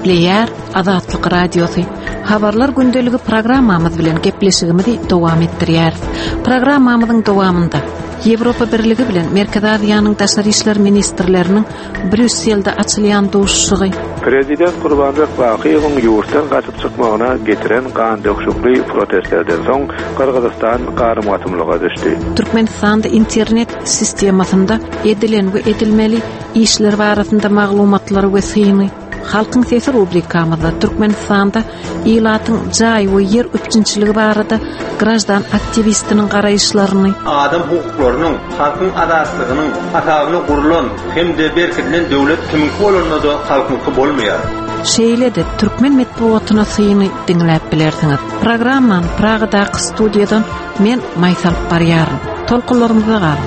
Gepleyer Azatlyk Radiosu. Habarlar gündeligi programmamyz bilen gepleşigimizi dowam etdirýär. Programmamyzyň dowamynda Ýewropa Birligi bilen Merkezi Aziýanyň daşary işler ministrleriniň Brüsselde açylýan duşuşy. Prezident Gurbanbek Bakiýewiň ýurtdan gaçyp çykmagyna getiren gan dökşükli protestlerden soň Kyrgyzstan garym-gatymlyga düşdi. Türkmenistanda internet sistemasynda edilen we edilmeli işler barasynda maglumatlary we syny Halkyň sesi rubrikamyzda Türkmenistanda ilatyň jaý we yer öpçünçiligi barada grajdan aktivistiniň garaýyşlaryny, adam hukuklarynyň, halkyň azatlygynyň atagyny gurulan hemde berkilen döwlet kimin kolunda da halkyňky bolmaýar. Şeýlede Türkmen medeniýetyna syny dinläp bilersiňiz. Programmany Pragadaky studiýadan men Maýsal Barýarym. Tolkunlarymyza garyn.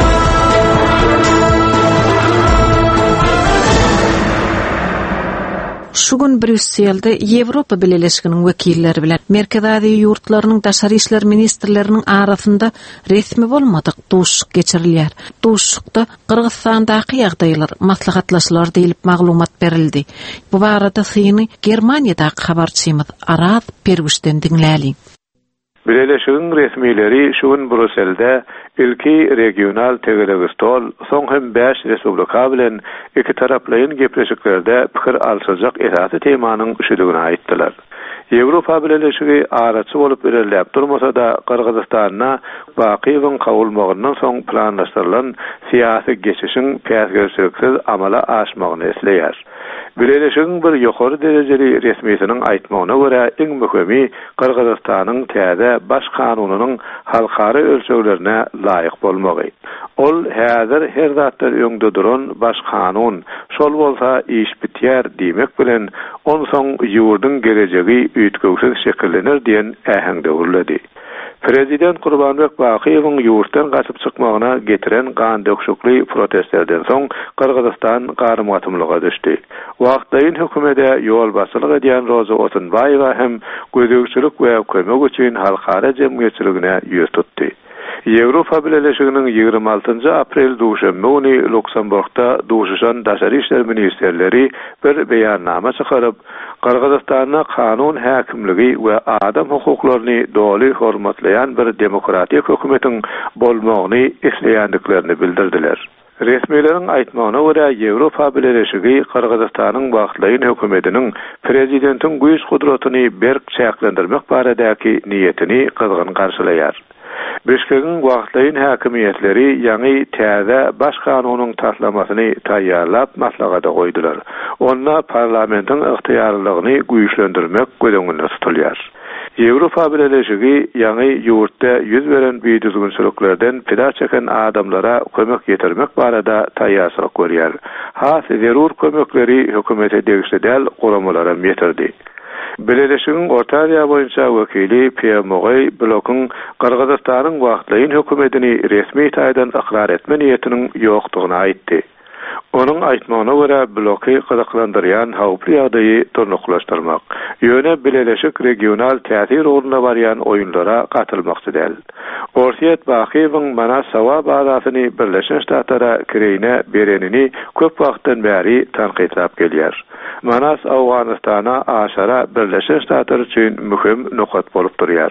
Şugun Brüsselde Ýewropa Birleşiginiň wekilleri bilen Merkezi Aziýa ýurtlarynyň daşary işler ministrleriniň arasynda resmi bolmadyk duşuk geçirilýär. Duşukda Kyrgyzstandaky ýagdaýlar maslahatlaşylar diýilip maglumat berildi. Bu barada syny Germaniýadaky habarçymyz Araz Pergüşden dinläliň. Birleşigiň resmileri şugun Brüsselde ilki regional tegeleg stol soň hem 5 respublika bilen iki taraplaryň gepleşiklerde pikir alşajak esasy temanyň üçüdigini aýtdylar. Ýewropa Birleşigi araçy bolup ilerläp durmasa da Kyrgyzstana Bakiýewiň kabulmagyndan soň planlaşdyrylan syýasy geçişiň päsgerçiliksiz amala aşmagyny esleýär. Birleşigiň bir ýokary derejeli resmiýetiniň aýtmagyna görä iň möhimi Kyrgyzstanyň täze baş kanunynyň halkary ölçeglerine laýyk bolmagy. Ol häzir her zatlar öňde duran baş kanun, şol bolsa iş bitýär diýmek bilen on soň ýurdun gelejegi üýtgüsiz şekillenir diýen äheňde urlady. Prezident Gurbanbek Bakiýewiň ýurtdan gaçyp çykmagyna getiren gan dökşükli protestlerden soň Kyrgyzstan garym-gatymlyga düşdi. Wagtdaýyn hökümete ýol basylyk edýän Roza Otunbaýewa hem gözegçilik we kömek üçin halkara jemgyýetçiligine ýüz tutdy. Ýewropa Birleşiginiň 26 aprel duşanby güni Luksemburgda duşuşan daşary işler ministrleri bir beýannama çykaryp Kyrgyzstana kanun häkimligi we adam hukuklaryny doly hormatlayan bir demokratik hökümetiň bolmagyny isleýändiklerini bildirdiler. Resmiýetlerin aýtmagyna görä Ýewropa Birleşigi Kyrgyzstanyň wagtlaýyn hökümetiniň prezidentiň güýç gudratyny berk çäklendirmek baradaky niýetini kızgın garşylaýar. Bişkegiň wagtlaýyn häkimiýetleri ýaňy täze baş kanunyň taslamasyny taýýarlap maslagata goýdular. Onda parlamentiň ygtyýarlygyny güýçlendirmek gödöňünde tutulýar. Ýewropa Birleşigi ýaňy ýurtda ýüz beren büýdüzgünçiliklerden pida çeken adamlara kömek ýetirmek barada taýýarlyk görýär. Has zerur kömekleri hökümete degişli däl goramalara ýetirdi. Birleşigiň Orta Aziýa boýunça wekili Pierre Moray blokyň Kyrgyzstanyň wagtlaýyn hökümetini resmi taýdan ykrar etme niýetiniň ýokdugyny aýtdy. Onun aýtmagyna görä bloky gyzyklandyrýan hawply ýagdaýy turnuklaşdyrmak, ýöne Birleşik regional täsir ornuna barýan oýunlara gatylmakçy däl. Orsiýet Bakiýewiň mana sawa bazasyny Birleşik Ştatlara kireyne berenini köp wagtdan bäri tanqytlap gelýär. Manas Awganystana aşara Birleşik Ştatlar üçin mühim nokat bolup durýar.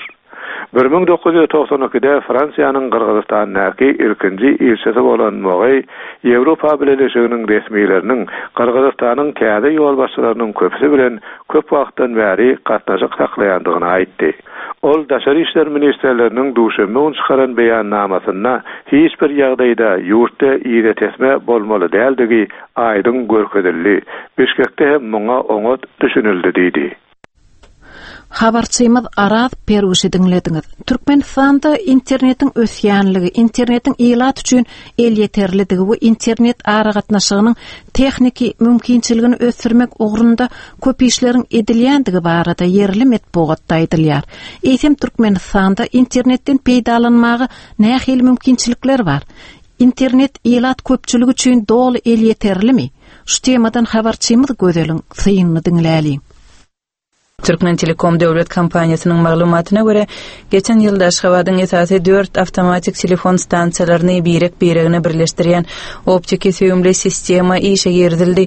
1992-de Fransiýanyň Kyrgyzstanyňky ilkinji ilçesi bolan Moray, Ýewropa Birleşiginiň resmiýetleriniň Kyrgyzstanyň täze ýol başçylarynyň köpüsi bilen köp wagtdan bäri gatnaşyk saklaýandygyny aýtdy. Ol daşary işler ministrleriniň duşanby gün çykaran beýannamasynda hiç bir ýagdaýda ýurtda ýere-tesme bolmaly däldigi aýdyň görkezildi. Bişkekde hem muňa oňat düşünildi diýdi. Habarçymyz Araz Pergüşi dinlediňiz. Türkmenistanda internetiň ösýänligi, internetiň ilat üçin el ýeterligi we internet aragatnaşygynyň texniki mümkinçiligini ösürmek ugrunda köp işleriň edilýändigi barada yerli medeniýetde aýdylýar. Eýsem Türkmenistanda internetden peýdalanmagy nähili mümkinçilikler bar. Internet ilat köpçüligi üçin doly el ýeterlimi? Şu temadan habarçymyz gözeliň synyny dinläliň. Türkmen Telekom Devlet Kompaniýasynyň maglumatyna görä, geçen ýylda Aşgabatyň esasy 4 awtomatik telefon stansiýalaryny biregine birleşdirýän optik söýümli sistema işe girdildi.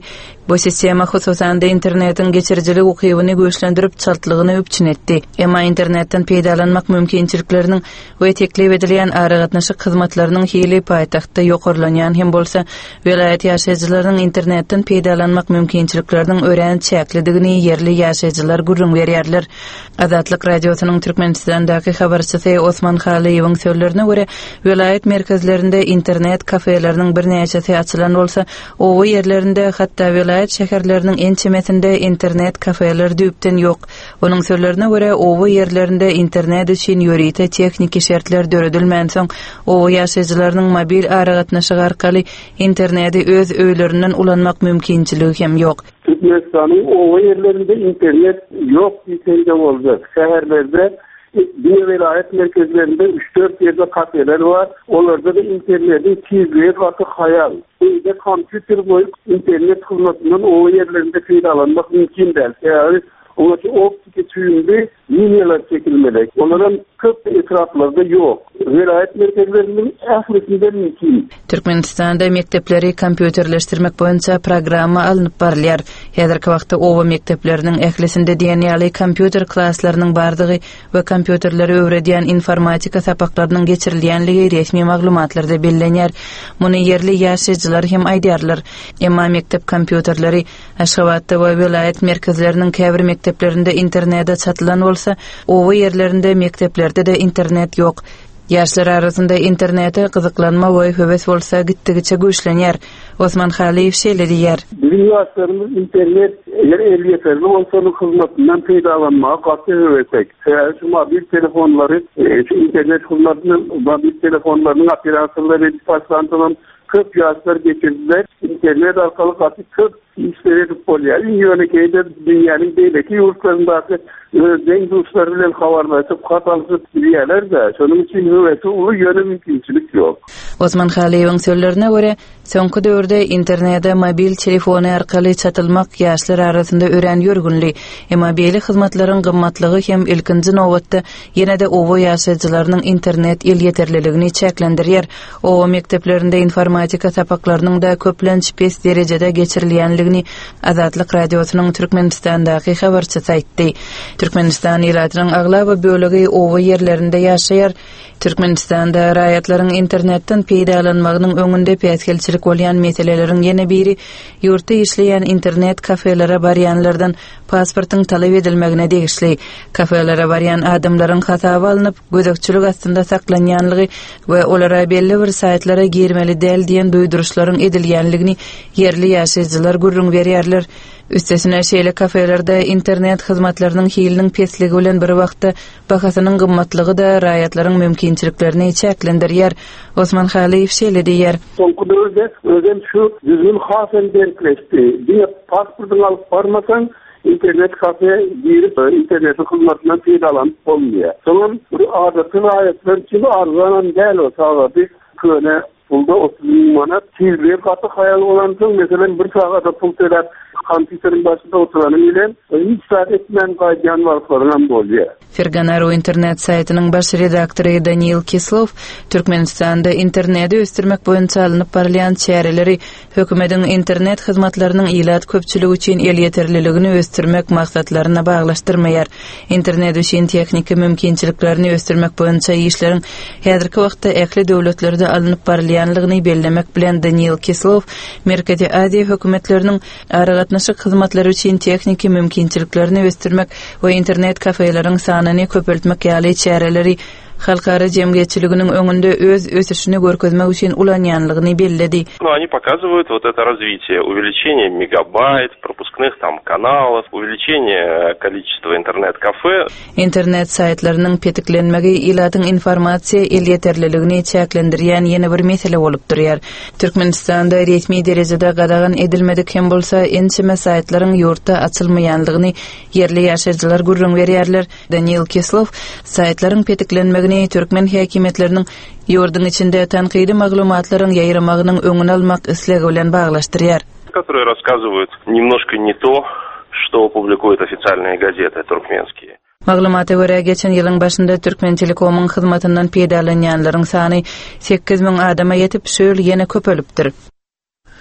Bu sistema hususan da internetin geçiricilik ukybyny güýçlendirip çaltlygyny öpçün etdi. Emma internetden peýdalanmak mümkinçilikleriniň we teklip edilen aragatnaşyk hyzmatlarynyň hili paýtagtda ýokarlanýan hem bolsa vilayet ýaşaýjylarynyň internetden peýdalanmak mümkinçilikleriniň ören çäklidigini yerli ýaşaýjylar gurrun berýärler. Azatlyk radiosynyň Türkmenistandaky habarçysy Osman Haliýewiň sözlerine görä, vilayet merkezlerinde internet kafeleriniň bir näçesi açylan bolsa, o yerlerinde hatda vilayet şäherleriniň ençemesinde internet kafeler düýpden ýok. Onuň sözlerine görä, o yerlerinde internet üçin ýörite tekniki şertler döredilmän soň, o ýaşaýjylarynyň mobil aragatnaşygy arkaly interneti öz öýlerinden ulanmak mümkinçiligi hem ýok. Türkmenistan'ın o yerlerinde internet yok diýsende bolacak. Şäherlerde bir vilayet merkezlerinde 3-4 yerde kafeler var. Onlarda da internetin tezliği katı hayal. Böyle kompüter boyut internet hizmetinden o yerlerinde faydalanmak mümkün değil. Yani onların optik tüyünde linyalar çekilmelik. Onların köp etraflarda yok. Vilayet merkezlerinin ählisinde mümkün. Türkmenistanda mektepleri kompüterleştirmek boýunça programma alınıp barylýar. Häzirki wagtda owa mektepleriniň ählisinde diýenýäli kompüter klasslarynyň bardygy we kompüterleri öwredýän informatika sapaklarynyň geçirilýänligi resmi maglumatlarda bellenýär. Muny yerli ýaşaýjylar hem aýdýarlar. Emma mektep kompüterleri Aşgabatda we vilayet merkezleriniň käbir mekteplerinde internetde satylan bolsa, owa yerlerinde mekteplerde de internet ýok. Ýaşlar arasynda internete gyzyklanma we höwes bolsa gitdigiçe güýçlenýär. Osman Haliýew şeýle diýär. Bizim ýaşlarymyz internet eger elýeterli bolsa, onyň hyzmatynyň peýdalanmagy gaty höwesek. Şu mobil telefonlary, internet hyzmatynyň mobil telefonlarynyň operatorlary başlandyran köp ýaşlar geçirdiler. İnternet arkaly gaty köp işleri bolýar. Ýönekeýde dünýäniň beýleki ýurtlaryndaky deň dostlary bilen habarlaşyp gatalsyp bilýärler-de. Şonuň üçin höwesi uly ýöne mümkinçilik ýok. Osman Haliýewiň sözlerine görä, soňky döwürde internetde mobil telefony arkaly satylmak ýaşlar arasynda ören ýörgünli. Emma beýle hyzmatlaryň gymmatlygy hem ilkinji nowatda ýene-de owa ýaşaýjylarynyň internet elýeterliligini çäklendirýär. Owa mekteplerinde informatika sapaklarynyň da köplenç pes derejede geçirilýänligini Azatlyk radiosynyň Türkmenistandaky habarçysy aýtdy. Türkmenistan ýylatynyň aglaby bölegi owa yerlerinde ýaşaýar. Türkmenistanda raýatlaryň internetden peýdalanmagynyň öňünde päsgelçilik bolýan meseleleriň ýene biri ýurtda işleýän internet kafelere barýanlardan pasportyň talap edilmegine degişli. Kafelere barýan adamlaryň hasaby alınıp, gözekçilik astynda saklanýanlygy we olara belli bir saatlara girmeli däl diýen duýduruşlaryň edilýänligini yerli ýaşaýjylar gurrun berýärler. Üstesine şeýle kafelerde internet hyzmatlarynyň hiliniň pesligi bilen bir wagtda bahasynyň gymmatlygy da raýatlaryň mümkinçiliklerini çäklendirýär. Osman Haliýew şeýle diýär. Soňky döwürde özüm şu düzgün hasen berkleşdi. Bir pasportyny alyp barmasaň internet kafe girip internet hyzmatynyň peýdalanıp bolmaýar. Soňra bir adaty raýatlar üçin arzanan däl o sababy köne pulda 30.000 manat tezliğe katı hayal olan soň mesela bir sagata pul töläp kompüteriň başynda oturanyň bilen hiç saat etmän gaýdan barklaryň bolýar. Ferganaro internet saytynyň baş redaktory Daniil Kislov Türkmenistanda interneti östirmek boýunça alınıp barylýan çäreleri hökümetiň internet hyzmatlarynyň ilat köpçüligi üçin elýeterliligini östirmek maksatlaryna baglaşdyrmaýar. Internet üçin tekniki mümkinçiliklerini östirmek boýunça işleriň häzirki wagtda ähli döwletlerde alınıp barylýanlygyny bellemek bilen Daniil Kislov Merkezi Aziýa hökümetleriniň aragatnaşyk hyzmatlary üçin tekniki mümkinçiliklerini östirmek we internet kafeleriň sanyny köpeltmek ýaly çäreleri halkara jemgyýetçiliginiň öňünde öz ösüşini görkezmek üçin ulanýanlygyny belledi. Они показывают вот это развитие, увеличение мегабайт, пропускных там каналов, увеличение количества интернет-кафе. Internet saytlarynyň petiklenmegi ilatyň informasiýa elýeterliligini çäklendirýän ýene bir mesele bolup durýar. Türkmenistanda resmi derejede gadagan edilmedik hem bolsa ençeme saytlaryň ýurtda açylmaýanlygyny yerli ýaşaýjylar gurrun berýärler. Daniil Kislov saytlaryň petiklenmegi Türkmen häkimetleriniň ýurdun içinde tanqidi maglumatlaryň ýaýramagynyň öňüni almak islegi bilen baglaşdyrýar. Которые рассказывают немножко не то, что публикуют официальные газеты туркменские. Maglumata görä geçen ýylyň başynda Türkmen Telekomyň hyzmatyndan peýdalanýanlaryň sany 8.000 adama ýetip şöyle ýene köpelipdir.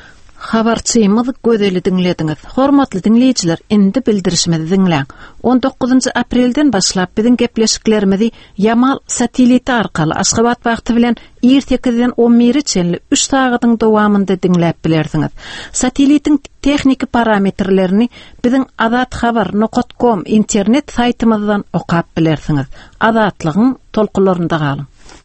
Habarçymyzy gödeli dinlediňiz. Hormatly dinleýijiler, indi bildirişimizi dinläň. 19 aprelden başlap biziň gepleşiklerimizi Yamal sateliti arkaly Aşgabat wagty bilen 8-den 11-çenli 3 sagatyň dowamında dinläp bilersiňiz. Satelitiň texniki parametrlerini biziň azathabar.com internet saytymyzdan okap bilersiňiz. Azatlygyň tolkularynda galyň.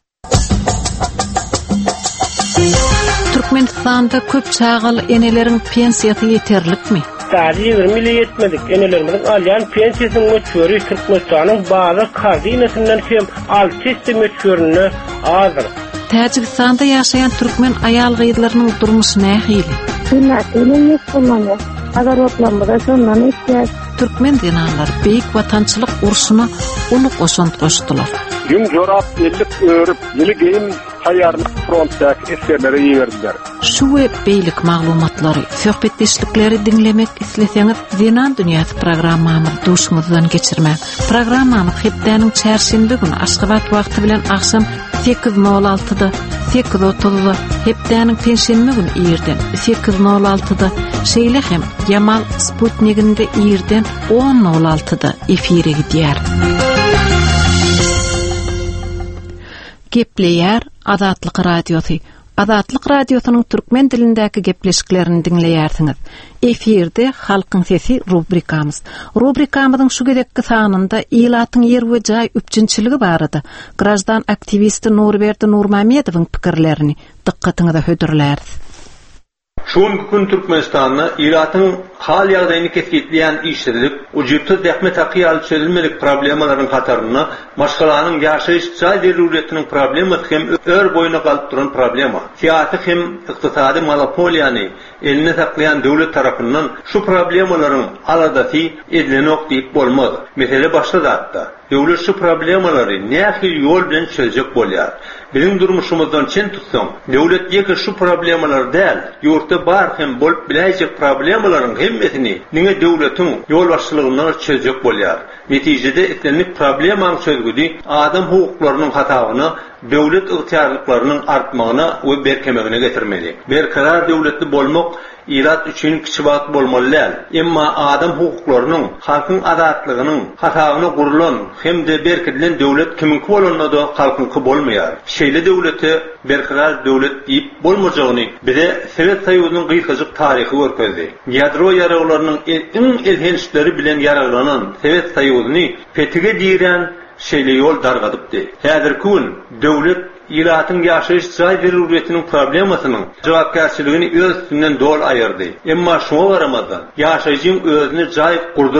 Türkmenistanda köp çağal enelerin pensiyası yeterlikmi? Sadece 20 milyon yetmedik. Enelerimizin alyan pensiyasının möçüri Türkmenistan'ın bazı kardinesinden hem 600 möçürünü azdır. Tacikistanda yaşayan Türkmen ayal gıydılarının durmuş nähili? Sünnetinin yetkullanır. Agar otlanmada sondan ihtiyaç. Türkmen dinanlar beyik vatançılık ursuna ulu koşant koştular. Gün jorap ellik örüp, yili geyim hayarlı fronttaki eskerlere yiverdiler. Şu ve beylik maglumatları, söhbetleşlikleri dinlemek isleseňiz, Zinan Dünyası programmamyzy duşumuzdan geçirmek. Programmamyz hepdäniň çarşembe günü Aşgabat wagty bilen akşam 8:06-da, 8:30-da, hepdäniň penşenme günü ýerden 8:06-da, şeýle hem Yamal Sputnikinde ýerden 10:06-da efire gidýär. Gepleýär Azatlyk radiosy. Azatlyk radiosynyň türkmen dilindäki gepleşiklerini dinleýärsiňiz. Efirde halkyň sesi rubrikamyz. Rubrikamyzyň şu gedekki sanynda ilatyň ýer we jaý üçinçiligi barady. Grajdan aktivisti Nurberdi Nurmamedowyň pikirlerini dikkatiňize hödürlärsiz. Şuň gün Türkmenistan'da İrat'ın hal ýagdaýyny kesgitleýän işçilik, ujupty zähmet hakyýaly çözülmelik problemalaryň kataryna maşgalanyň ýaşaýyş jaý deruliyetiniň problematy hem ör boýuna galyp duran problema. Siýasy hem ykdysady monopoliýany eline saklayan döwlet tarapyndan şu problemalaryň aladasy edilenok diýip bolmaz. Mesele başda zatda. Döwlet şu problemalary nähil ýol bilen çözjek bolýar. Bizim durmuşumuzdan çen tutsaň, döwlet ýeke şu problemalary däl, ýurtda bar hem bolup biläjek problemalaryň hemmesini niňe döwletiň ýol başçylygyndan çözjek bolýar. Netijede etlenlik problemaň çözgüdi adam hukuklarynyň hatagyny döwlet ygtyarlyklarynyň artmagyna we berkemegine getirmeli. Berkarar döwletli bolmak İrat üçün kiçibat bolmaly. Emma adam hukuklarynyň, halkyň azatlygynyň hatagyny gurulan hemde berkidilen döwlet kiminki bolanyna da halkynky bolmaýar. Şeýle döwleti berkarar döwlet diýip bolmajagyny bize Sowet Soýuzynyň gysgaçyk taryhy görkezdi. Ýadro ýaraglarynyň iň elhençleri bilen yaraglanan Sowet Soýuzyny fetige diýen şeýle ýol dargadypdy. Häzirki gün döwlet İlatyň ýaşaýyş jaý deruliyetiniň problemasynyň jogapkärçiligini öz üstünden dol aýyrdy. Emma şoňa garamazdan ýaşaýjyň özüni jaý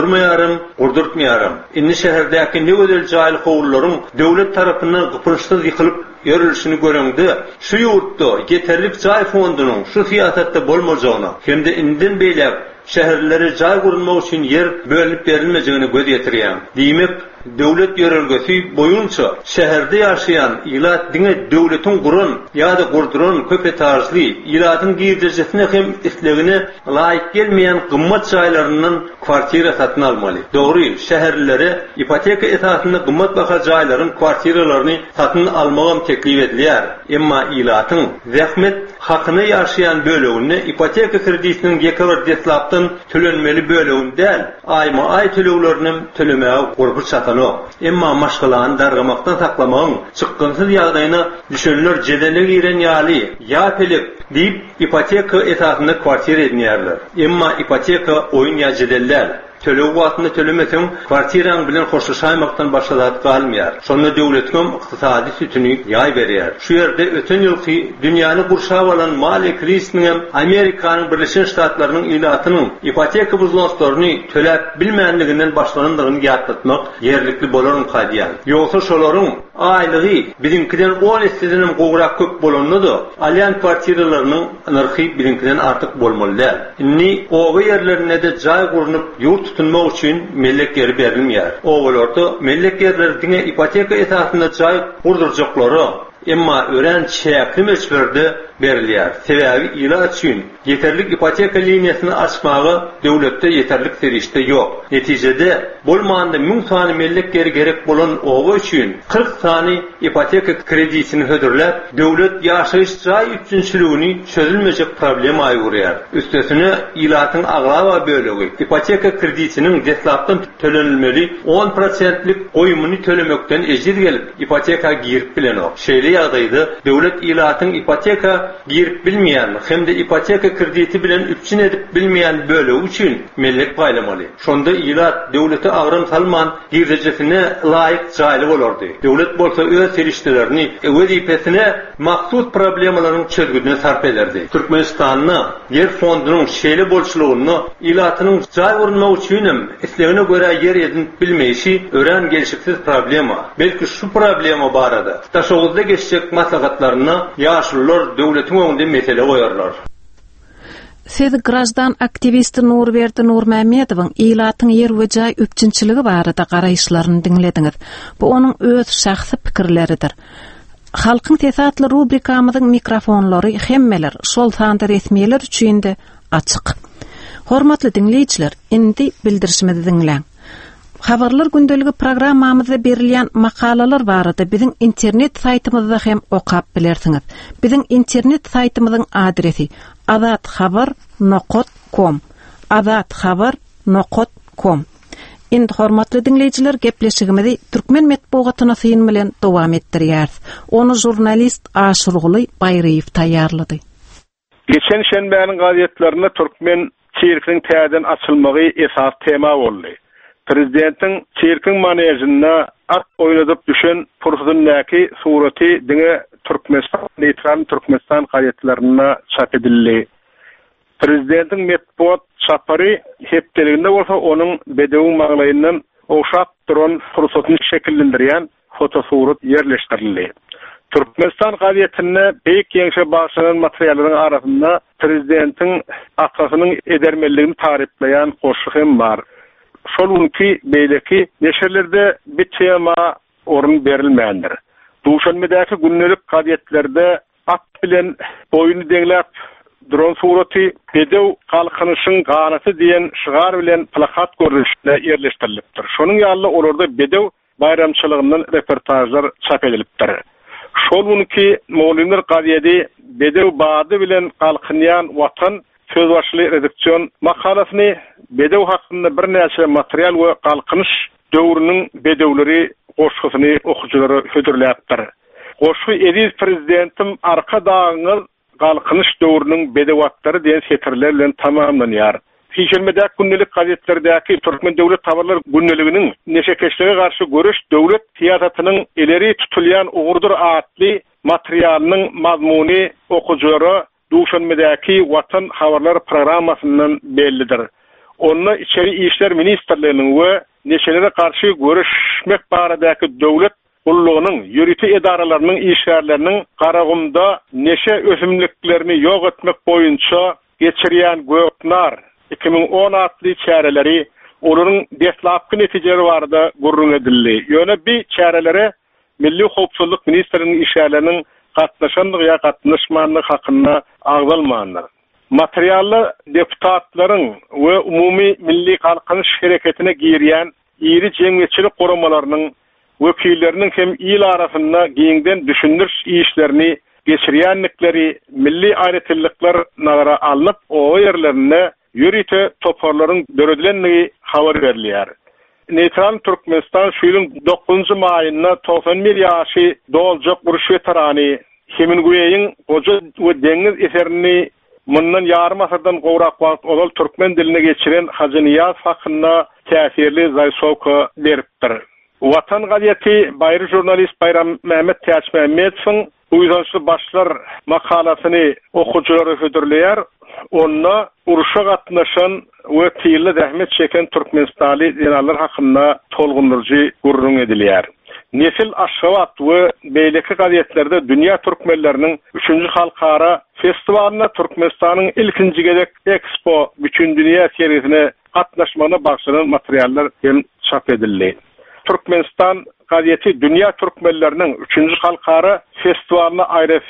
gurdurtmaýarym. Indi şäherdäki näwedel jaýly howlullaryň döwlet tarapyndan gypyrşyz ýykylyp ýörülüşini göreňdi. Şu ýurtda yeterlik jaý fondunyň şu siýasatda bolmajagyna hemde indin beýlek şäherlere jaý gurulmak üçin yer bölüp berilmejegine göz ýetirýär. Diýmek, döwlet ýörelgesi boýunça şäherde ýaşaýan ilat diňe döwletiň gurun ýa-da gurduran köp etaşly ilatyň giýdirjesine hem islegine laýyk gelmeýän gymmat jaýlaryndan kwartira satyn almaly. Dogry, şäherlere ipoteka etasynda gymmat baha jaýlaryň kwartiralaryny satyn almagam teklip edilýär. Emma ilatyň zähmet hakyny ýaşaýan bölegini ipoteka kreditiniň ýekewar deslapdan tölenmeli bölegini däl, aýma-aý töleglerini tölemäge gurby çatan. Emma maşgalan dargamaktan saklamagyň çykgynsyz ýagdaýyna düşünler jedele giren ýaly ýa pelip diýip ipoteka etasynda kwartira edýärler. Emma ipoteka oýun ýa jedeller. Tölew wagtynda tölemeseň kwartiraň bilen hoşlaşaýmakdan başga zat galmaýar. Şonda döwletgem ykdysady sütüni ýaý berýär. Şu ýerde öten ýylky dünýäni gurşap alan mali krisiniň Amerikanyň Birleşen Ştatlarynyň ilatynyň ipoteka buzulmaslaryny töläp bilmänliginden başlanandygyny ýatlatmak ýerlikli bolaryň kaýdýan. Ýogsa şolaryň aýlygy bizimkiden 10 eseden gowrak köp bolanyny da alýan kwartiralarynyň narhy bizimkiden artyk bolmaly. Inni owa ýerlerine de jaý gurunyp ýurt tutunmak üçin mellek ýeri berilmeýär. Owalarda mellek ýerler diňe ipoteka esasynda jaý gurdurjaklary, emma ören çäkli meçberde berilýär. Sebäbi ýylat üçin yeterlik ipoteka liniýasyny açmagy döwletde yeterlik serişde ýok. Netijede bolmanda 1000 sany mellik gerek bolan owa üçin 40 sany ipoteka kreditini hödürläp, döwlet ýaşaýyş jaý üçinçiligini çözülmejek problem aýgurýar. Üstesine ýylatyň agrava bölegi ipoteka kreditiniň deslapdan tölenilmeli 10%lik goýumyny tölemekden ejir gelip ipoteka girip bilenok. Şeýle ýagdaýda döwlet ýylatyň ipoteka girip bilmeýän hem de ipoteka krediti bilen üçin edip bilmeýän bölegi üçin mellik gaýlamaly. Şonda ýylat döwlete agrym salman girjejesine laýyk jaýly bolardy. Döwlet bolsa öz serişdelerini wezipesine maksud problemalaryň çözgüdüne sarp ederdi. Türkmenistanyň yer fondunyň şeýle bolşulugyny ýylatynyň jaý urunmagy üçin islegine görä yer edinip bilmeýişi ören gelişiksiz problema. Belki şu problema barada taşoguzda geçecek maslahatlaryny ýaşullar döwletiň öňünde mesele goýarlar. Siz grajdan aktivisti Nurberdi Nurmammedowyň ýylatyň yer we jaý üçinçiligi barada garaýşlaryny diňlediňiz. Bu onuň öz şahsy pikirleridir. Halkyň tesatly rubrikamyzyň mikrofonlary hemmeler şol sanda resmiýetler üçin de açyk. Hormatly dinleýijiler, indi bildirişimizi diňläň. Habarlar gündeligi programmamyzda berilýän makalalar barada biziň internet saýtymyzda hem okap bilersiňiz. Biziň internet saýtymyzyň adresi azatxabar.com azatxabar.com. Indi hormatly dinleýijiler, gepleşigimizi türkmen metbugatyna syn bilen dowam etdirýäris. Onu jurnalist Aşurguly Bayraýew taýýarlady. Geçen şenbäniň gazetlerinde türkmen çirkiniň täzeden açylmagy esas tema boldy. Prezidentiň çirkin manejine at oýnadyp düşen pursudyndäki suraty diňe Türkmenistan neytral Türkmenistan gazetlerine çap edildi. Prezidentiň metbuat çapary hepdeliginde bolsa onuň bedew maglaýyndan oşap duran pursutyny şekillendirýän fotosurat ýerleşdirildi. Türkmenistan gazetine beýik ýeňşe başlanan materiallaryň arasynda prezidentiň atasynyň edermelligini tarifleýän goşuk hem bar. Şolunki beýleki neşerlerde bir tema orun berilmeýändir. Duşanmedäki günnelik gazetlerde at bilen boýuny deňläp duran suraty bedew kalkanyşyň ganasy diýen şygar bilen plakat görünüşde ýerleşdirilipdir. Şonuň ýaly orada bedew bayramçylygyndan reportajlar çap edilipdir. Şolunki Moğolinler gazeti bedew bady bilen kalkynýan watan söz başly redaksion makalasyny bedew hakynda bir näçe material we kalkynış döwrüniň bedewleri goşgusyny okuwçylara hödürläpdir. Goşgu ediz prezidentim arka dağıňyl kalkynış döwrüniň bedewatlary diýen setirler bilen tamamlanýar. Hiçelmedäk günnelik gazetlerdäki Türkmen döwlet tabarlar günneliginiň neşekeşlige garşy görüş döwlet siýasatynyň ileri tutulýan ugurdur atly materialynyň mazmuny okuwçylara Duşanmedäki Watan habarlar programmasynyň bellidir. Onda içeri işler ministerliğinin we neşelere karşı görüşmek baradaky döwlet ullugynyň ýüriti edaralarynyň işgärleriniň garagymda neşe ösümliklerini ýok etmek boýunça geçirýän göknar 2010 atly çäreleri olaryň deslapky netijeleri barada gurrun edildi. Ýöne bir çärelere Milli Howpsuzlyk ministriniň işgärleriniň gatnaşanlyk ýa gatnaşmanlyk hakynda agdalmanlar. Materially deputatlaryň we umumy milli kalkynış hereketine girýän iri jemgyýetçilik goramalarynyň wekilleriniň hem il arasynda giňden düşündiriş işlerini geçirýänlikleri milli aýratylyklar nazara alınıp o ýerlerine ýürite toparlaryň döredilenligi habar berilýär. Neytral Türkmenistan şu ýylyň 9-njy maýynda 91 ýaşy doljak buruş veterany Hemingway'in goja we deňiz eserini mundan ýarym asyrdan gowrak wagt olal türkmen diline geçiren Haji Niyaz hakynda täsirli zaýsowka beripdir. Watan gazeti baýry jurnalist Bayram Mehmet Täçmehmetowyň uýdançly başlar makalasyny okuwçylara hödürleýär. Onda uruşa gatnaşan we tyrly zähmet çeken Türkmenistanly jeneraller hakynda tolgundyrjy gurrun edilýär. Nesil Aşgabat we beýleki gazetlerde dünýä türkmenleriniň 3-nji halkara festiwalyna Türkmenistanyň ilkinji gedek Expo bütün dünýä serisine gatnaşmana bagşlanan materiallar hem çap edildi. Türkmenistan gazeti dünýä türkmenleriniň 3-nji halkara festiwalyna aýrasyn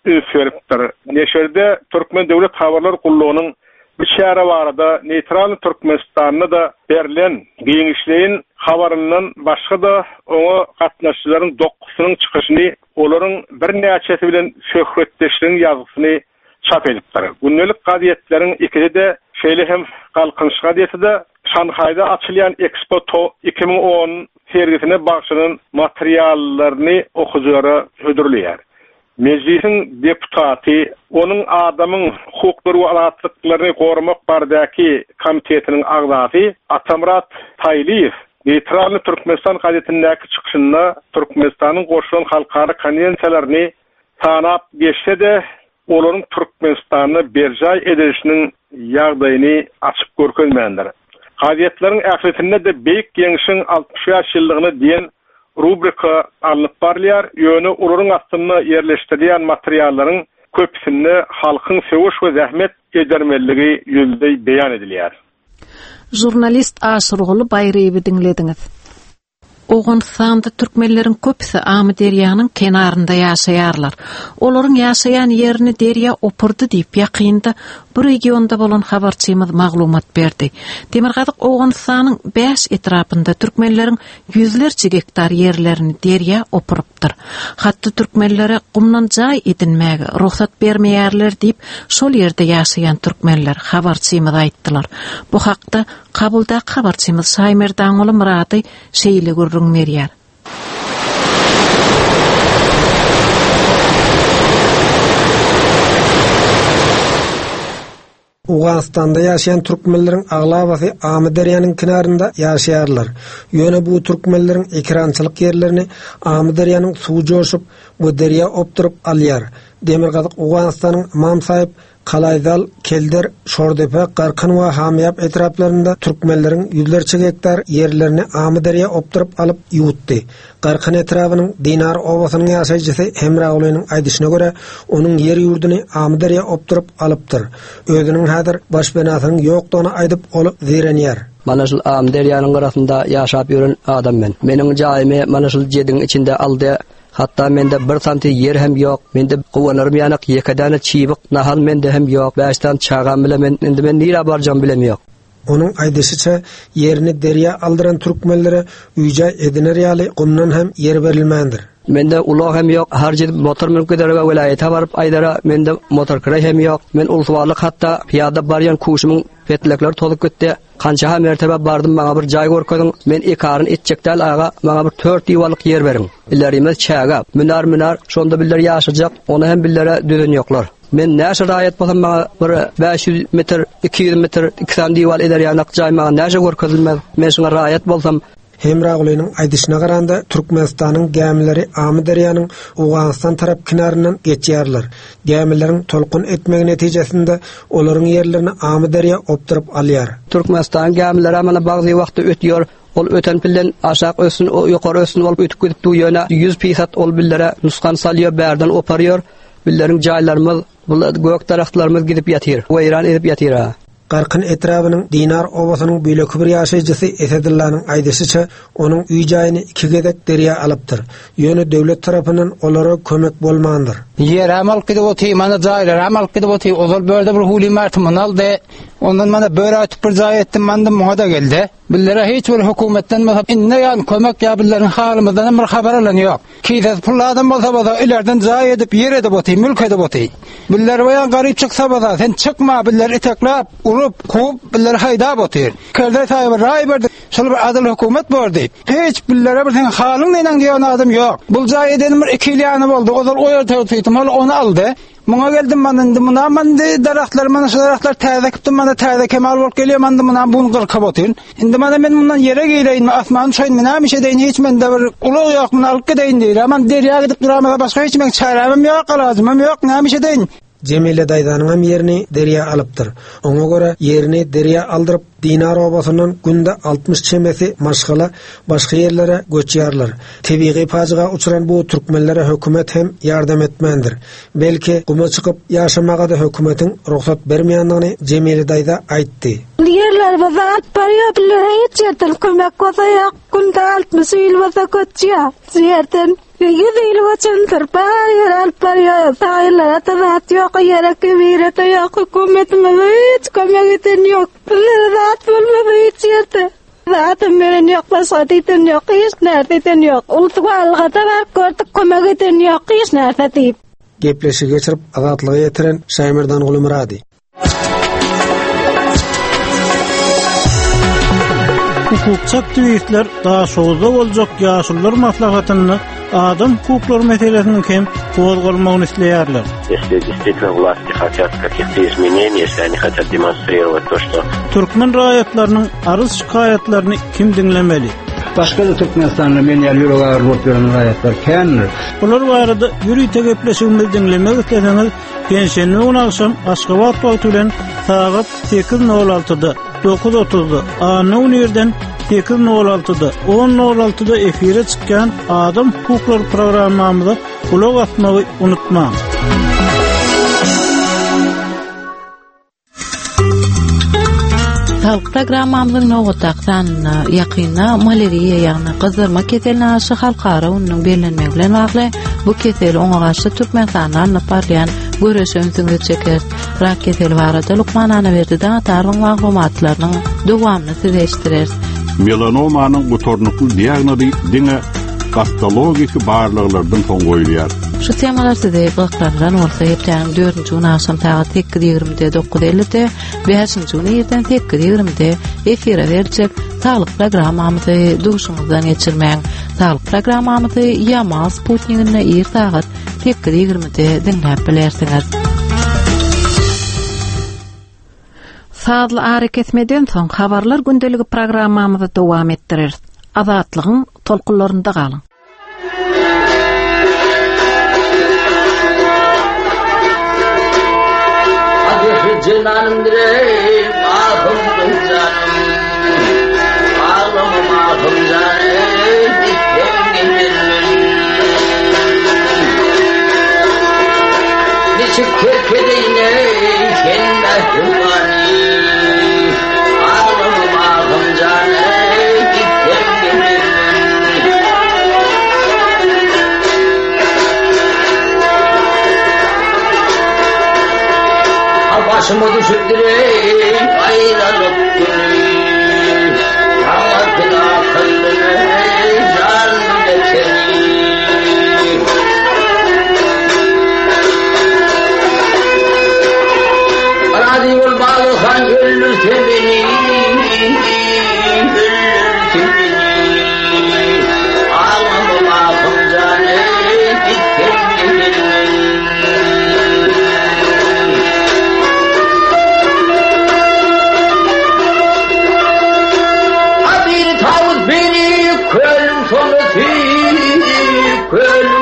üfürüpdir. Neşerde Türkmen Devlet Habarlar Kulluğu'nun bir şähere barada neytral Türkmenistan'da da berilen giňişlerin habarından başga da oňa gatnaşçylaryň dokusynyň çykyşyny, olaryň bir näçesi bilen söhbetleşigini ýazysyny çap edipdir. Gündelik gazetleriň ikide de şeýle hem galkynç gazeti de Şanhaýda açylýan Expo 2010 sergisine bagşylan materiallaryny okujara hödürleýär. Meclisin deputaty, onun adamın hukuklary we azatlyklaryny gorumak bardaki komitetiniň agzasy Atamrat Taýliýew Neytral Türkmenistan gazetindäki çykyşynda Türkmenistanyň goşulan halkara konvensiýalaryny sanap geçse de olaryň Türkmenistany berjay edilişiniň ýagdaýyny açyp görkezmendir. Gazetleriň ählisinde de beýik geňişiň 60 ýyllygyny diýen rubrika alınıp barlyar, ýöne olaryň astyna ýerleşdirilýän materiallaryň köpsini halkyň sewiş we zähmet edermelligi ýönünde beýan edilýär. Jurnalist Aşurguly Bayreýewi dinlediňiz. Oğunstanda Türkmenlerin köpüsi Amy Derýanyň kenarynda ýaşaýarlar. Olaryň ýaşaýan ýerini derýa opurdy diýip ýakynda bu regionda bolan habarçymyz maglumat berdi. Demirgazyk Oğunstanyň 5 etrapynda Türkmenleriň yüzlerçe hektar ýerlerini derýa opurypdyr. Hatda Türkmenlere gumdan jaý edinmäge ruhsat bermeýärler diýip şol ýerde ýaşaýan türkmenler habarçymyz aýtdylar. Bu hakda kabulda habarçymyz Saýmer Daňoly Murady şeýle görüňmerýär. Uganistanda ýaşaýan türkmenleriň aglabasy Amy Derýanyň kenarynda ýaşaýarlar. Ýöne bu türkmenleriň ekrançylyk ýerlerini Amy Derýanyň suwy joşup, bu derýa opturup alýar. Demirgazyk Uganistanyň Mamsaýyp, Kalaýdal, Kelder, Şordepe, Garkyn we Hamyap etraplarynda türkmenleriň yüzlerçe hektar ýerlerini Amy Derýa opturup alyp ýutdy. Garkyn etrabynyň Dinar obasynyň ýaşaýjysy Hemra Oğlunyň aýdyşyna görä, onuň ýer ýurduny Amy Derýa opturup alypdyr. Özüniň häzir başbenasynyň ýokdugyny aýdyp ol zirenýär. Mana şol Amy Derýanyň garasynda ýaşap ýören adam men. Meniň jaýymy mana şol jediň içinde aldy. Hatta mende 1 santy yer hem ýok. Mende gowanarym ýanyk ýekadany çybyk nahal mende hem ýok. Başdan çağam bilen men indi men nira barjam bilen ýok. Onuň aýdyşyça ýerini derýa aldyran türkmenlere üýja ediner ýaly gumdan hem yer berilmändir. Mende ulag hem ýok. Har yer motor mülkederge welaýeta baryp aýdara mende motor kiray hem ýok. Men ulsuwalyk hatta piýada barýan kuşumyň fetlekler tolup gitdi. Kança mertebe bardım maňa bir jaý görkezin. Men ekaryn etjekdäl aga maňa bir 4 ýywalyk yer beriň. Illerimiz çägä. Münar şonda biller ýaşajak. Onu hem billere düzen ýoklar. Men näşe raýat bolsam maňa bir 500 metr, 200 metr, 200 ýywal eder ýanyk jaý maňa näşe görkezilmez. Men şoňa raýat bolsam Hemra Oğlunyň aýdyşyna garanda Türkmenistanyň gämileri Amy Derýanyň Uganistan tarap kenaryndan geçýärler. Gämileriň tolkun etmegi netijesinde olaryň ýerlerini Amy Derýa opturup alýar. Türkmenistan gämileri mana bagzy wagtda ötýär. Ol öten bilen aşağı ösün, ýokary ösün bolup ötüp gidip duýana 100% ol billere nuskan salýar, bärden oparýar. Billeriň jaýlarymyz, bu gök daraxtlarymyz gidip ýatyr, weýran edip ýatyr. Garkyn etrabynyň Dinar obasynyň beýleki bir ýaşaýjysy Esedullanyň aýdyşyça onuň üý jaýyny 2 gedek derýa alypdyr. Ýöne döwlet tarapyndan olara kömek bolmandyr. Yer amal kidip otyr, mana jaýlar amal kidip otyr. Ozal börde bir huly mertman aldy. Ondan mana böre atyp bir jaý etdim, manda muňa da geldi. Billere hiç bir hökümetten mesap inne ýan kömek ýa billerin halymyzdan bir habar alan ýok. Kiýde pulladan bolsa ilerden jaý edip yer edip otyr, mülk edip otyr. Biller waýan garyp çyksa bolsa sen çykma, biller iteklap, urup, kup, biller haýdap otyr. Kerde taýyp raý berdi. Şol bir adil hökümet berdi. Hiç billere bir sen halyň näden diýen adam ýok. Bul jaý edenim bir 2 ýany boldy. Ozal oýar töwtüýtüm, onu aldy. Muňa geldim manda daraxtlar mana şu daraxtlar täze kipdim, mana täze kemal bolup gelýär, manda munan bunu gyrkyp otyn. Indi mana men mundan ýere giýleýin, asman şoýun men näme şeýin hiç mende bir ulag ýok, muny alyp gedeýin diýär. Ama derýa gidip duramada başga hiç men çarabym ýok, alazymym ýok, näme şeýin. Cemile Daýdanyň ýerini derýa alypdyr. Oňa görä ýerini derýa aldyryp Dinar obasynyň günde 60 çemesi maşgala başga ýerlere göçýärler. Tebiği paçyga uçuran bu türkmenlere hökümet hem ýardam etmendir. Belki guma çykyp ýaşamaga da hökümetiň ruhsat bermeýändigini Cemile Daýda aýtdy. Ýerler bazat barýar biller hiç ýerden kömek bolsa ýok. Günde 60 ýyl bolsa göçýär. Ýerden يذيل وتنثر بارير البارير ثايلة تذات يوق يرى كبيرة يوق كومت مبيت كومت نيوق ذات بالمبيت يرت ذات من يوق بصاتي نيوق يسناتي نيوق والثوال غتبار كورت كومت نيوق يسناتي Gepleşi geçirip azatlığı yetiren Şaymirdan Gulu Muradi. Hukukçı aktivistler daha soğuzda olacak yaşlılar maslahatını adam hukukları meselesinin hem kozgolmağını isteýärler. Если действительно власти хотят каких-то изменений, если они хотят демонстрировать то, что... Türkmen raýatlarynyň arız şikaýatlaryny kim dinlemeli? Başka da Türkmenistan'da men ýa ýüregi ağrıp ýören raýatlar kändir. Bular barada ýürüýte gepleşigimizi dinlemek isleseňiz, pensiýany unaşam Aşgabat wagty bilen saat 8:06-da 9:30-da A-News'den 8:06-da 10:06-da efire çykkan Adam Hukukları programmamyza ulak atmagy unutmaň. Halk programmamyzyň nowataqdan ýakyna malariýa ýagny gyzarma keseline aşy halkara unyň bellenmegi bilen bagly bu kesel oňa garşy Türkmenistanyň parlayan göreşmegini çeker. Rak keseli barada Lukman Anaberdi'den tarýň maglumatlarynyň dowamyny süreşdirer. Melanomanyň gutornukly diagnozy diňe patologik barlyklardan soň goýulýar. Şu temalar size baklardan olsa hepten 4-nji unaşam saat 8:20-de 9:50-de 5-nji unaýerden 8:20-de efire berjek sağlyk programmamyzy duşuňyzdan geçirmäň. Sağlyk programmamyzy Yamal Sputnik'ine ir saat 8:20-de dinläp bilersiňiz. Saatly hareketmeden soň habarlar gündeligi programmamyzy dowam etdirer. Azatlygyň tolkunlarynda galyň. Canım direy, mahum canım, ağlama mahum canım, dikten gönlüm. Nişik kerkedeyne, kendine hümani, ağlama mahum canım, dikten gönlüm. Başımı düşürdüreyim, ayrılıp gülüyüm. Anlatın akıllını, canım geçelim. Arazi yol bağlıkan öldürse beni, öldürse beni. Ağlamı mahkum canım, gittim gidelim. Köl